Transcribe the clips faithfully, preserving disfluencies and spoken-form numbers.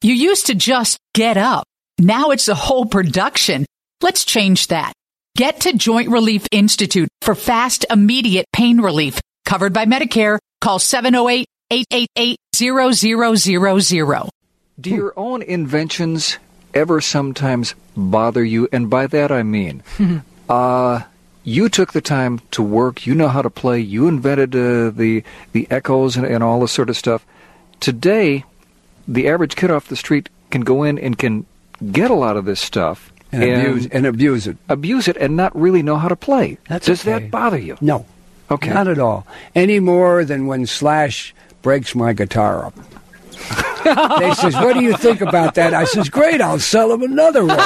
You used to just get up. Now it's a whole production. Let's change that. Get to Joint Relief Institute for fast, immediate pain relief. Covered by Medicare. Call seven oh eight, eight eight eight, zero zero zero zero. Do your own inventions ever sometimes bother you? And by that I mean, uh, you took the time to work. You know how to play. You invented uh, the the echoes and, and all this sort of stuff. Today, the average kid off the street can go in and can get a lot of this stuff and, and abuse and abuse it, abuse it, and not really know how to play. That's Does okay. that bother you? No, okay, not at all. Any more than when Slash breaks my guitar up. They says, "What do you think about that?" I says, "Great, I'll sell him another one."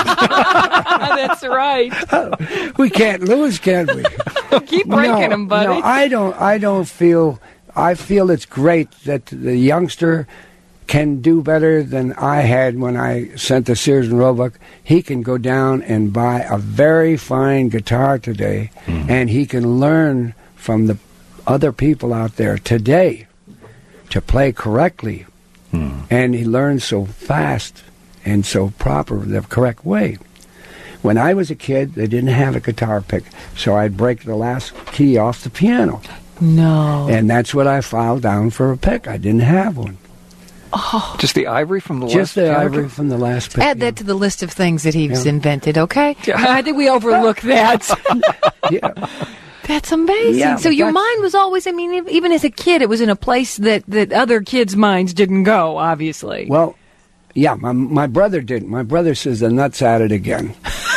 That's right. We can't lose, can we? Keep breaking no, them, buddy. No, I don't. I don't feel. I feel it's great that the youngster can do better than I had when I sent to Sears and Roebuck. He can go down and buy a very fine guitar today, mm. and he can learn from the other people out there today to play correctly. Hmm. And he learns so fast and so proper, the correct way. When I was a kid, they didn't have a guitar pick, so I'd break the last key off the piano. No. And that's what I filed down for a pick. I didn't have one. Oh. Just the ivory from the Just last Just the piano? ivory from the last pick. Add that to the list of things that he's yeah. invented, okay? Yeah. I think we overlook that. Yeah. That's amazing. Yeah, so your that's, mind was always, I mean, even as a kid, it was in a place that, that other kids' minds didn't go, obviously. Well, yeah, my, my brother didn't. My brother says the nut's at it again.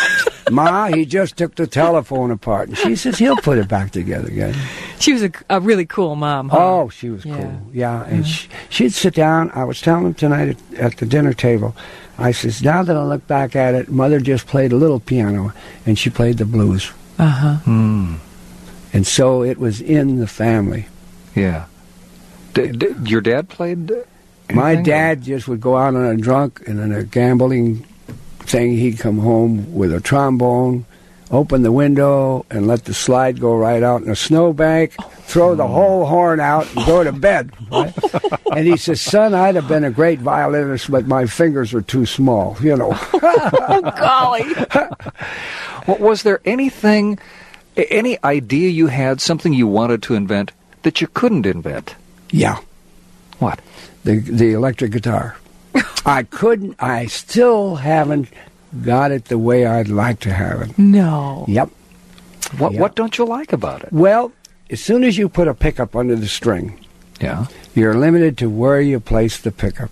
Ma, he just took the telephone apart. And she says he'll put it back together again. She was a, a really cool mom, huh? Oh, she was yeah. cool. Yeah, and mm-hmm. she, she'd sit down. I was telling him tonight at, at the dinner table, I says, now that I look back at it, Mother just played a little piano, and she played the blues. Uh-huh. Hmm. And so it was in the family. Yeah. D- d- your dad played anything? My dad just would go out on a drunk and in a gambling thing. He'd come home with a trombone, open the window, and let the slide go right out in a snowbank, throw the whole horn out, and go to bed. Right? And he says, son, I'd have been a great violinist, but my fingers were too small, you know. Oh, golly. Well, was there anything... Any idea you had, something you wanted to invent, that you couldn't invent? Yeah. What? The the electric guitar. I couldn't, I still haven't got it the way I'd like to have it. No. Yep. What yep. What don't you like about it? Well, as soon as you put a pickup under the string, yeah, you're limited to where you place the pickup.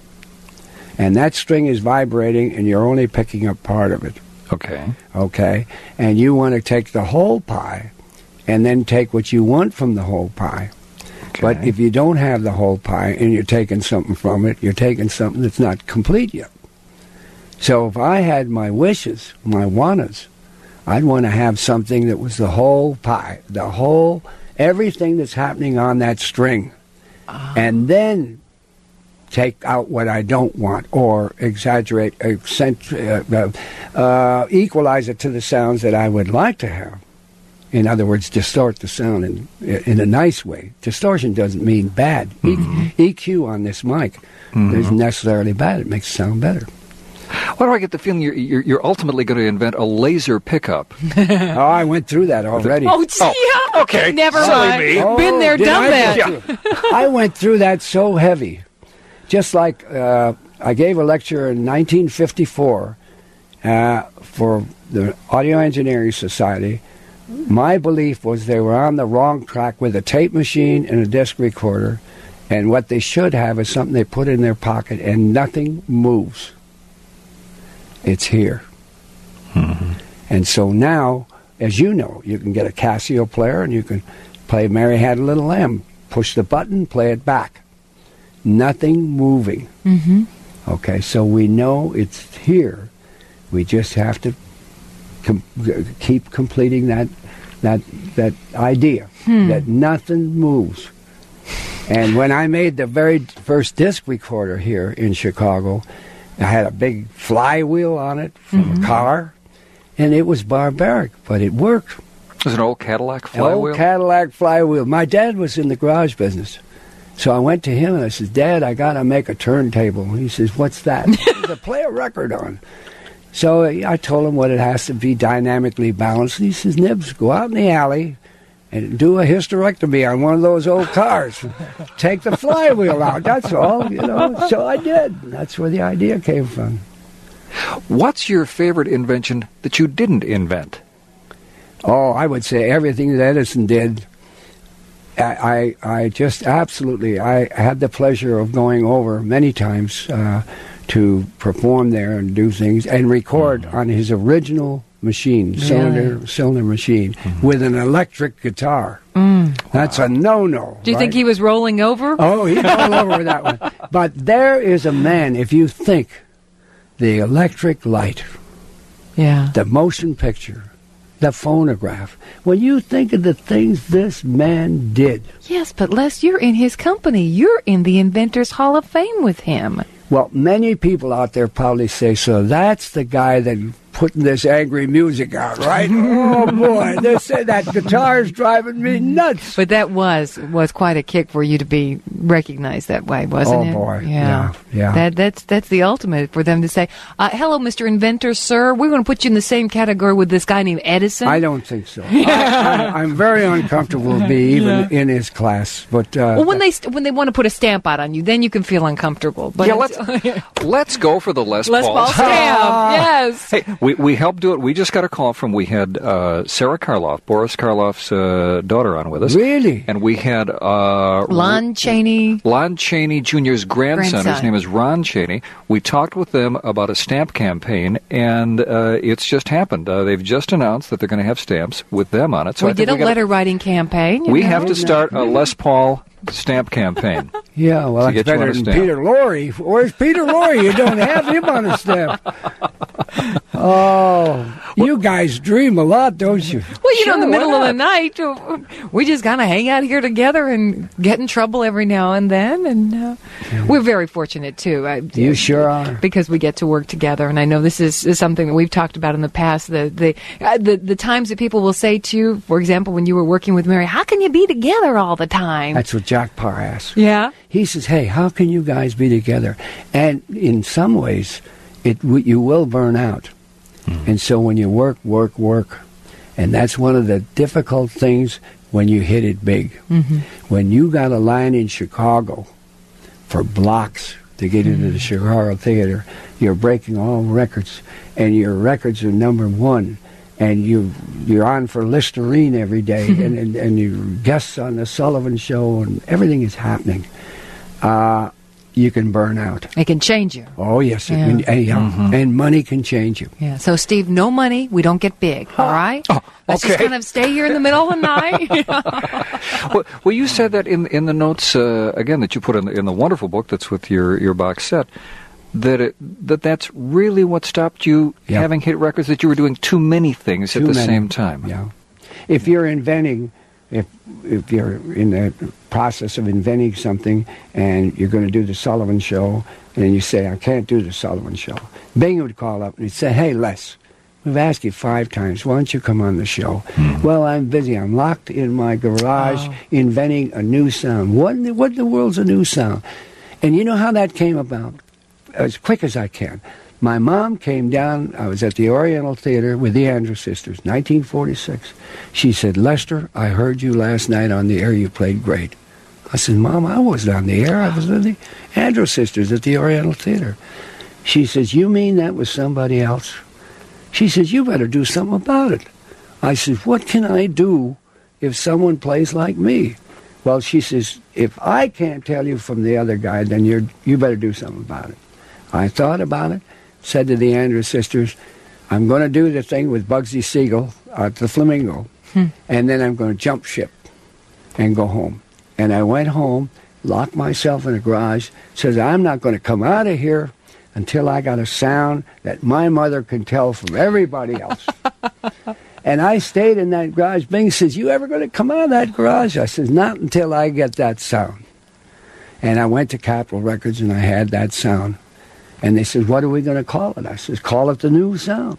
And that string is vibrating, and you're only picking up part of it. Okay. Okay. And you want to take the whole pie and then take what you want from the whole pie. Okay. But if you don't have the whole pie and you're taking something from it, you're taking something that's not complete yet. So if I had my wishes, my wantas, I'd want to have something that was the whole pie, the whole, everything that's happening on that string. Uh-huh. And then take out what I don't want, or exaggerate, accent, uh, uh, equalize it to the sounds that I would like to have. In other words, distort the sound in in a nice way. Distortion doesn't mean bad. Mm-hmm. E- EQ on this mic mm-hmm. isn't necessarily bad. It makes it sound better. Why do I get the feeling you're, you're, you're ultimately going to invent a laser pickup? Oh, I went through that already. Oh, oh yeah. Okay. Never Silly mind. me. Oh, Been there, done I that. Yeah. I went through that so heavy. Just like uh, I gave a lecture in nineteen fifty-four uh, for the Audio Engineering Society. My belief was they were on the wrong track with a tape machine and a disc recorder, and what they should have is something they put in their pocket and nothing moves. It's here. Mm-hmm. And so now, as you know, you can get a Casio player and you can play Mary Had a Little Lamb. Push the button, play it back. Nothing moving. Mm-hmm. Okay, so we know it's here. We just have to com- keep completing that that that idea hmm. that nothing moves. And when I made the very first disc recorder here in Chicago, I had a big flywheel on it from mm-hmm. a car, and it was barbaric, but it worked. It was an old Cadillac flywheel? Old Cadillac flywheel. My dad was in the garage business. So I went to him and I said, Dad, I got to make a turntable. He says, what's that? To play a record on. So I told him what it has to be dynamically balanced. And he says, Nibs, go out in the alley and do a hysterectomy on one of those old cars. Take the flywheel out, that's all, you know. So I did. That's where the idea came from. What's your favorite invention that you didn't invent? Oh, I would say everything that Edison did. I, I, I just absolutely, I had the pleasure of going over many times uh, to perform there and do things and record mm-hmm. on his original machine, cylinder yeah. cylinder machine, mm-hmm. with an electric guitar. Mm. That's wow. a no-no. Do you right? think he was rolling over? Oh, he rolled over with that one. But there is a man, if you think the electric light, yeah, the motion picture, the phonograph, when you think of the things this man did. Yes, but Les, you're in his company. You're in the Inventors Hall of Fame with him. Well, many people out there probably say, so that's the guy that putting this angry music out, right? Oh, boy, they say that guitar's driving me nuts. But that was was quite a kick for you to be recognized that way, wasn't oh, it? Oh, boy, yeah, yeah. yeah. That, that's, that's the ultimate for them to say, uh, hello, Mister Inventor, sir, we're going to put you in the same category with this guy named Edison. I don't think so. I, I, I'm very uncomfortable to be even yeah. in his class. But uh, well, when they st- when they want to put a stamp out on you, then you can feel uncomfortable. But yeah, let's, let's go for the Les, Les Paul, Paul stamp, yes. Hey, we, we helped do it. We just got a call from, we had uh, Sarah Karloff, Boris Karloff's uh, daughter, on with us. Really? And we had uh, Lon Chaney. Lon Chaney Junior's grandson, grandson. His name is Ron Chaney. We talked with them about a stamp campaign, and uh, it's just happened. Uh, they've just announced that they're going to have stamps with them on it. So we I did think a we letter writing campaign. We know? have to start a Les Paul stamp campaign. Yeah, well, that's better than Peter Lorre. Where's Peter Lorre? You don't have him on a stamp. Oh, you guys dream a lot, don't you? Well, you sure, know, in the middle of the night, we just kind of hang out here together and get in trouble every now and then, and uh, yeah. we're very fortunate, too. I, you sure are. Because we get to work together, and I know this is, is something that we've talked about in the past, the the, uh, the the times that people will say to you, for example, when you were working with Mary, how can you be together all the time? That's what Jack Parr asked. Yeah? He says, hey, how can you guys be together? And in some ways, it you will burn out. Mm-hmm. And so when you work, work, work, and that's one of the difficult things when you hit it big. Mm-hmm. When you got a line in Chicago for blocks to get mm-hmm. into the Chicago theater, you're breaking all records, and your records are number one, and you, you're on for Listerine every day, and, and, and your guests on the Sullivan Show, and everything is happening. Uh, you can burn out. It can change you. Oh, yes. Yeah. And, and, mm-hmm. and money can change you. Yeah. So, Steve, no money, we don't get big, all right? Oh, okay. Let's just kind of stay here in the middle of the night. well, well, you said that in in the notes, uh, again, that you put in the, in the wonderful book that's with your, your box set, that it, that that's really what stopped you yep. having hit records, that you were doing too many things too at the many. same time. Yeah. If you're inventing... If if you're in the process of inventing something and you're going to do the Sullivan Show and you say, I can't do the Sullivan Show, Bing would call up and he'd say, hey, Les, we've asked you five times, why don't you come on the show? Mm. Well, I'm busy. I'm locked in my garage oh. inventing a new sound. What in, the, what in the world's a new sound? And you know how that came about? As quick as I can. My mom came down, I was at the Oriental Theater with the Andrews Sisters, nineteen forty-six. She said, Lester, I heard you last night on the air, you played great. I said, Mom, I wasn't on the air, I was with the Andrews Sisters at the Oriental Theater. She says, you mean that was somebody else? She says, you better do something about it. I said, what can I do if someone plays like me? Well, she says, if I can't tell you from the other guy, then you're, you better do something about it. I thought about it. Said to the Andrews Sisters, I'm going to do the thing with Bugsy Siegel at the Flamingo, hmm. and then I'm going to jump ship and go home. And I went home, locked myself in a garage, says, I'm not going to come out of here until I got a sound that my mother can tell from everybody else. And I stayed in that garage. Bing says, you ever going to come out of that garage? I says, not until I get that sound. And I went to Capitol Records, and I had that sound. And they said, what are we going to call it? I said, call it the new sound.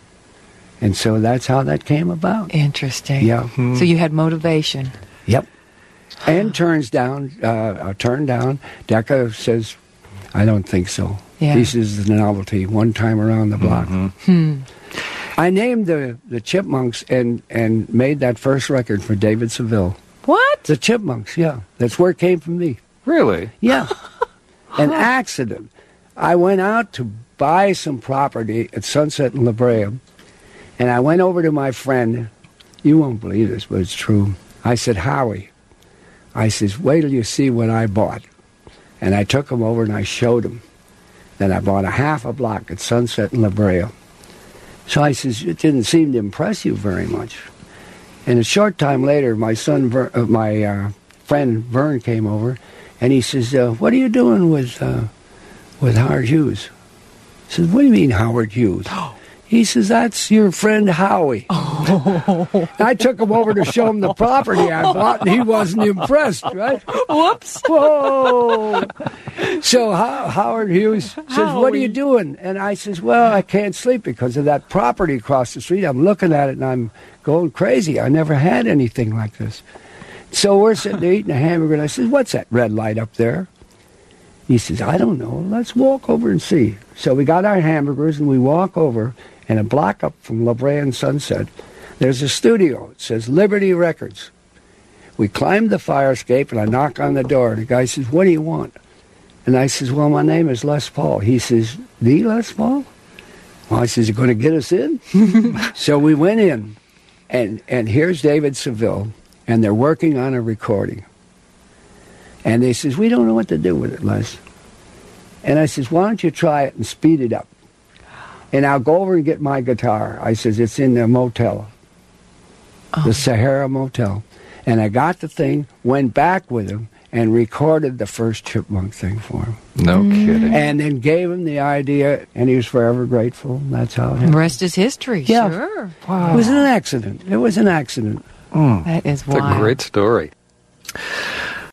And so that's how that came about. Interesting. Yeah. Hmm. So you had motivation. Yep. And turns down, uh, uh, turned down. Decca says, I don't think so. Yeah. He says it's a novelty, one time around the block. Mm-hmm. Hmm. I named the, the Chipmunks and, and made that first record for David Seville. What? The Chipmunks, yeah. That's where it came from me. Really? Yeah. An accident. I went out to buy some property at Sunset and La Brea, and I went over to my friend. You won't believe this, but it's true. I said, Howie, I says, wait till you see what I bought. And I took him over and I showed him. Then I bought a half a block at Sunset and La Brea. So I says, it didn't seem to impress you very much. And a short time later, my son, Ver, uh, my uh, friend Vern came over, and he says, uh, what are you doing with uh, with Howard Hughes? I says, what do you mean Howard Hughes? He says, that's your friend Howie. Oh. I took him over to show him the property I bought, and he wasn't impressed, right? Whoops. Whoa. So How- Howard Hughes says, Howie. what are you doing? And I says, well, I can't sleep because of that property across the street. I'm looking at it, and I'm going crazy. I never had anything like this. So we're sitting there eating a hamburger, and I says, what's that red light up there? He says, I don't know. Let's walk over and see. So we got our hamburgers, and we walk over, and a block up from La Brea and Sunset, there's a studio. It says Liberty Records. We climbed the fire escape, and I knock on the door. The guy says, what do you want? And I says, well, my name is Les Paul. He says, the Les Paul? Well, I says, you going to get us in? So we went in, and, and here's David Seville, and they're working on a recording. And they says, we don't know what to do with it, Les. And I says, why don't you try it and speed it up? And I'll go over and get my guitar. I says, it's in the motel, oh. the Sahara Motel. And I got the thing, went back with him, and recorded the first Chipmunk thing for him. No mm. kidding. And then gave him the idea, and he was forever grateful. That's how it happened. The rest is history, yeah. sure. Wow. It was an accident. It was an accident. Mm. That is It's wild. a great story.